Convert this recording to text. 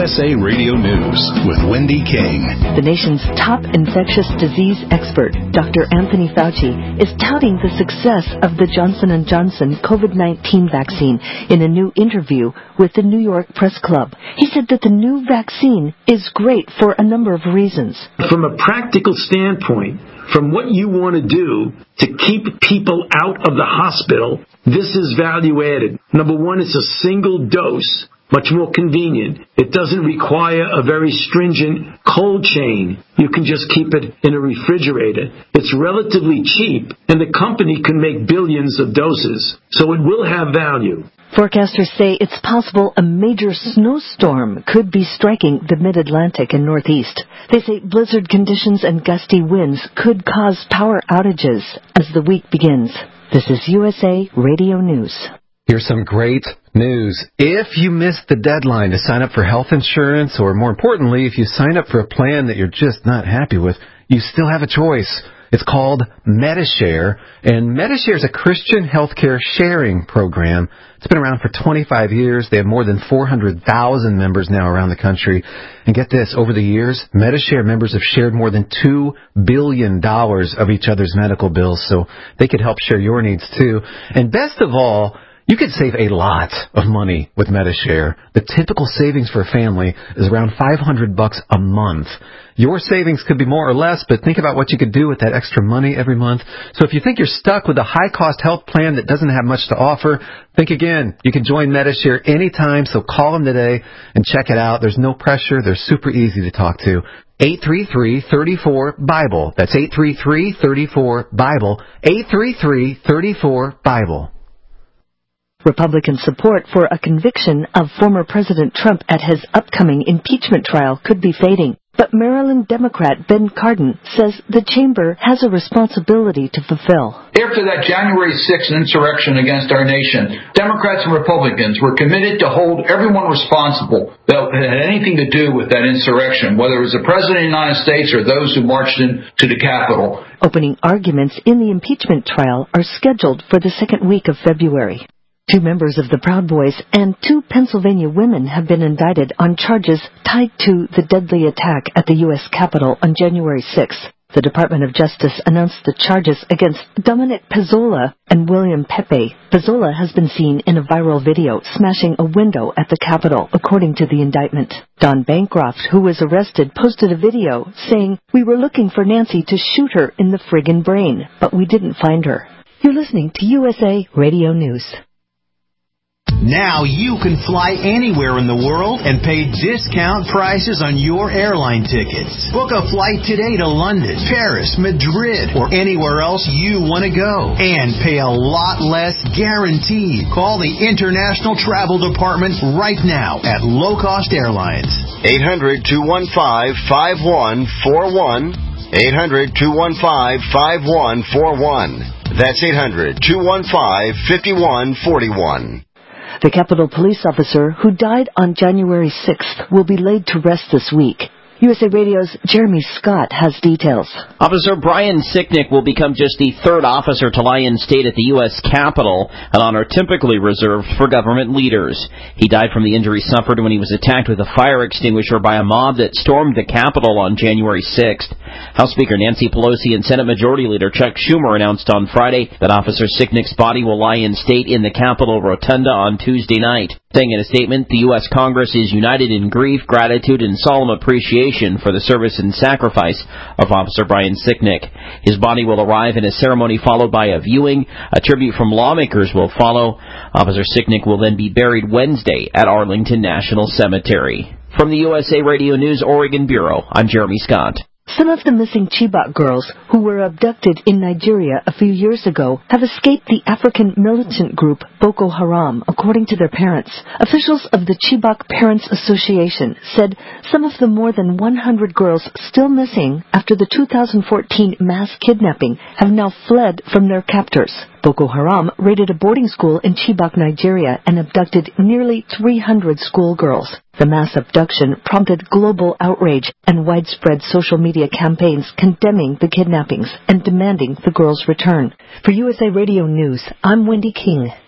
USA Radio News with Wendy King. The nation's top infectious disease expert, Dr. Anthony Fauci, is touting the success of the Johnson & Johnson COVID-19 vaccine in a new interview with the New York Press Club. He said that the new vaccine is great for a number of reasons. From a practical standpoint, from what you want to do to keep people out of the hospital, this is value added. Number one, it's a single dose, much more convenient. It doesn't require a very stringent cold chain. You can just keep it in a refrigerator. It's relatively cheap, and the company can make billions of doses, so it will have value. Forecasters say it's possible a major snowstorm could be striking the mid-Atlantic and Northeast. They say blizzard conditions and gusty winds could cause power outages as the week begins. This is USA Radio News. Here's some great news. If you missed the deadline to sign up for health insurance, or more importantly, if you sign up for a plan that you're just not happy with, you still have a choice. It's called Medi-Share, and Medi-Share is a Christian healthcare sharing program. It's been around for 25 years. They have more than 400,000 members now around the country. And get this, over the years, Medi-Share members have shared more than $2 billion of each other's medical bills, so they could help share your needs too. And best of all, you could save a lot of money with Medi-Share. The typical savings for a family is around $500 a month. Your savings could be more or less, but think about what you could do with that extra money every month. So if you think you're stuck with a high-cost health plan that doesn't have much to offer, think again. You can join Medi-Share anytime, so call them today and check it out. There's no pressure. They're super easy to talk to. 833-34-BIBLE. That's 833-34-BIBLE. 833-34-BIBLE. Republican support for a conviction of former President Trump at his upcoming impeachment trial could be fading. But Maryland Democrat Ben Cardin says the chamber has a responsibility to fulfill. After that January 6th insurrection against our nation, Democrats and Republicans were committed to hold everyone responsible that had anything to do with that insurrection, whether it was the President of the United States or those who marched into the Capitol. Opening arguments in the impeachment trial are scheduled for the second week of February. 2 members of the Proud Boys and 2 Pennsylvania women have been indicted on charges tied to the deadly attack at the U.S. Capitol on January 6th. The Department of Justice announced the charges against Dominic Pezzola and William Pepe. Pezzola has been seen in a viral video smashing a window at the Capitol, according to the indictment. Don Bancroft, who was arrested, posted a video saying, "We were looking for Nancy to shoot her in the friggin' brain, but we didn't find her." You're listening to USA Radio News. Now you can fly anywhere in the world and pay discount prices on your airline tickets. Book a flight today to London, Paris, Madrid, or anywhere else you want to go. And pay a lot less guaranteed. Call the International Travel Department right now at Low Cost Airlines. 800-215-5141. 800-215-5141. That's 800-215-5141. The Capitol police officer who died on January 6th will be laid to rest this week. USA Radio's Jeremy Scott has details. Officer Brian Sicknick will become just the 3rd officer to lie in state at the U.S. Capitol, an honor typically reserved for government leaders. He died from the injury suffered when he was attacked with a fire extinguisher by a mob that stormed the Capitol on January 6th. House Speaker Nancy Pelosi and Senate Majority Leader Chuck Schumer announced on Friday that Officer Sicknick's body will lie in state in the Capitol Rotunda on Tuesday night. Saying in a statement, the U.S. Congress is united in grief, gratitude, and solemn appreciation for the service and sacrifice of Officer Brian Sicknick. His body will arrive in a ceremony followed by a viewing. A tribute from lawmakers will follow. Officer Sicknick will then be buried Wednesday at Arlington National Cemetery. From the USA Radio News Oregon Bureau, I'm Jeremy Scott. Some of the missing Chibok girls who were abducted in Nigeria a few years ago have escaped the African militant group Boko Haram, according to their parents. Officials of the Chibok Parents Association said some of the more than 100 girls still missing after the 2014 mass kidnapping have now fled from their captors. Boko Haram raided a boarding school in Chibok, Nigeria, and abducted nearly 300 schoolgirls. The mass abduction prompted global outrage and widespread social media campaigns condemning the kidnappings and demanding the girls' return. For USA Radio News, I'm Wendy King.